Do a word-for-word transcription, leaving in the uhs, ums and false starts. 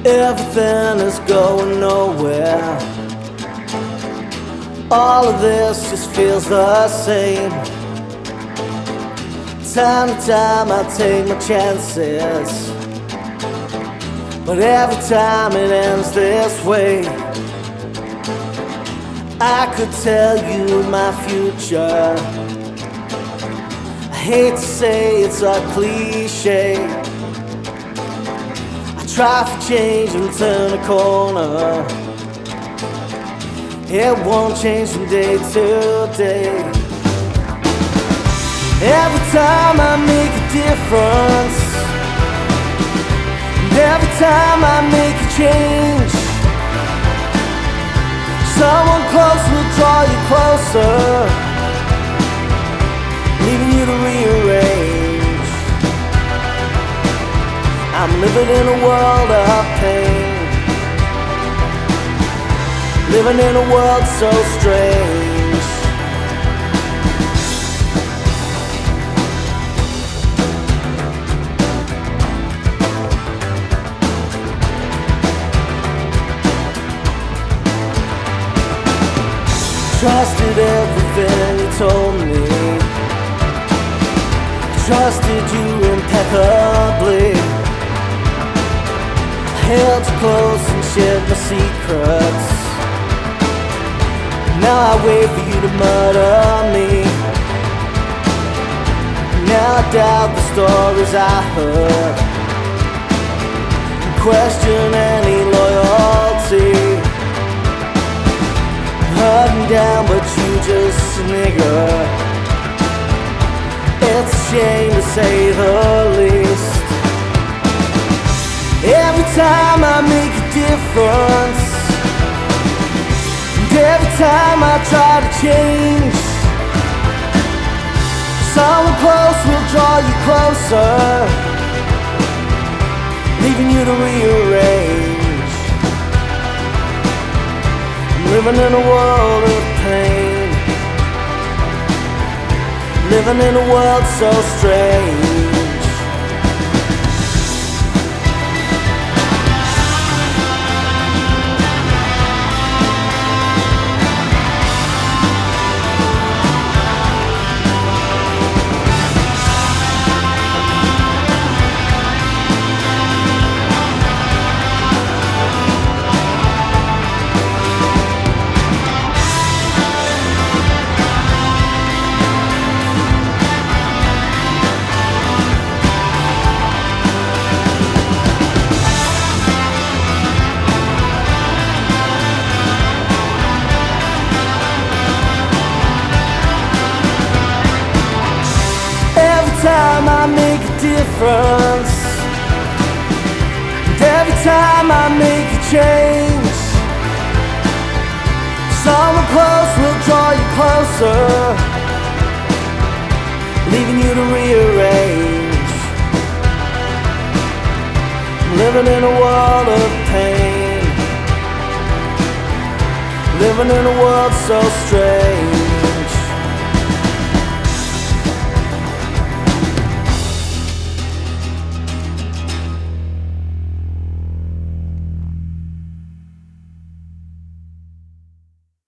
Everything is going nowhere. All of this just feels the same. Time to time I take my chances, but every time it ends this way. I could tell you my future. I hate to say it's a cliche. I try for change and turn a corner. It won't change from day to day. Every time I make a difference, and every time I make a change, someone close will draw you closer, leaving you to rearrange. I'm living in a world of pain, living in a world so strange. Trusted everything you told me, trusted you impeccably. I held you close and shared my secrets. Now I wait for you to murder me. Now I doubt the stories I heard, and question any loyalty. Hurting down, but you just snigger. It's a shame to say the least. Every time I make a difference, and every time I try to change, someone close will draw you closer, leaving you to rearrange. Living in a world of pain, living in a world so strange. Every time I make a difference, and every time I make a change, someone close will draw you closer, leaving you to rearrange. I'm living in a world of pain, living in a world so strange.